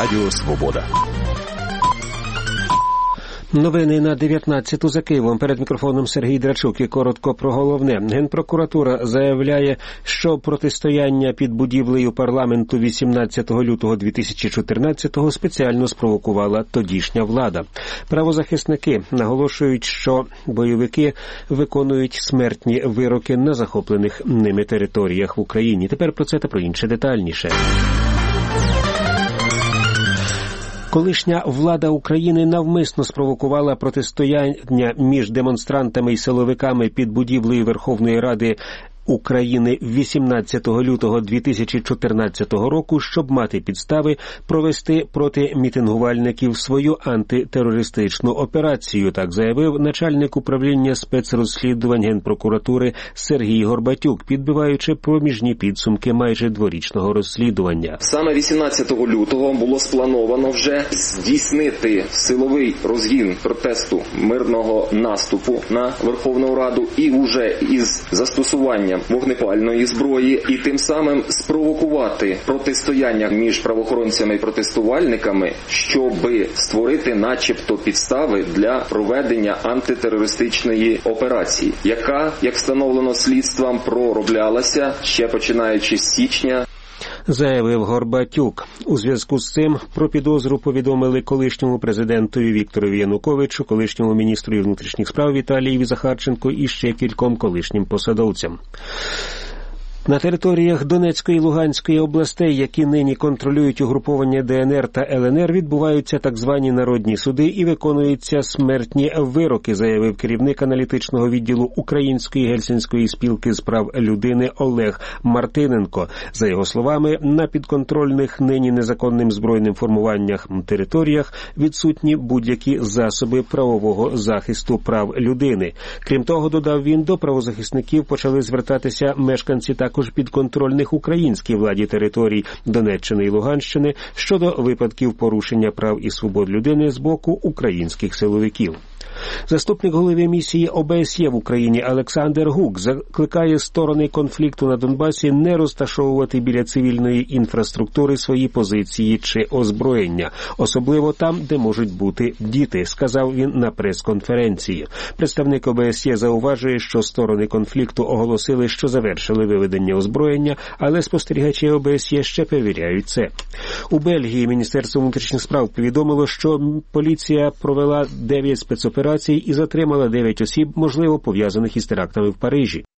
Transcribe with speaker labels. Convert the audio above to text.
Speaker 1: Радіо Свобода.
Speaker 2: Новини на 19-ту за Києвом. Перед мікрофоном Сергій Драчук і коротко про головне. Генпрокуратура заявляє, що протистояння під будівлею парламенту 18 лютого 2014-го спеціально спровокувала тодішня влада. Правозахисники наголошують, що бойовики виконують смертні вироки на захоплених ними територіях в Україні. Тепер про це та про інше детальніше. Колишня влада України навмисно спровокувала протистояння між демонстрантами і силовиками під будівлею Верховної Ради України 18 лютого 2014 року, щоб мати підстави провести проти мітингувальників свою антитерористичну операцію, так заявив начальник управління спецрозслідувань Генпрокуратури Сергій Горбатюк, підбиваючи проміжні підсумки майже дворічного розслідування.
Speaker 3: Саме 18 лютого було сплановано вже здійснити силовий розгін протесту мирного наступу на Верховну Раду і вже із застосуванням вогнепальної зброї і тим самим спровокувати протистояння між правоохоронцями і протестувальниками, щоб створити начебто підстави для проведення антитерористичної операції, яка, як встановлено слідством, пророблялася ще починаючи з січня.
Speaker 2: Заявив Горбатюк. У зв'язку з цим про підозру повідомили колишньому президентові Вікторові Януковичу, колишньому міністру внутрішніх справ Віталієві Захарченку і ще кільком колишнім посадовцям. На територіях Донецької і Луганської областей, які нині контролюють угруповання ДНР та ЛНР, відбуваються так звані народні суди і виконуються смертні вироки, заявив керівник аналітичного відділу Української Гельсінської спілки з прав людини Олег Мартиненко. За його словами, на підконтрольних нині незаконним збройним формуваннях територіях відсутні будь-які засоби правового захисту прав людини. Крім того, додав він, до правозахисників почали звертатися мешканці також підконтрольних українській владі територій Донеччини і Луганщини щодо випадків порушення прав і свобод людини з боку українських силовиків. Заступник голови місії ОБСЄ в Україні Олександр Гук закликає сторони конфлікту на Донбасі не розташовувати біля цивільної інфраструктури свої позиції чи озброєння, особливо там, де можуть бути діти, сказав він на прес-конференції. Представник ОБСЄ зауважує, що сторони конфлікту оголосили, що завершили виведення озброєння, але спостерігачі ОБСЄ ще перевіряють це. У Бельгії Міністерство внутрішніх справ повідомило, що поліція провела 9 спецоперацій і затримала 9 осіб, можливо, пов'язаних із терактами в Парижі.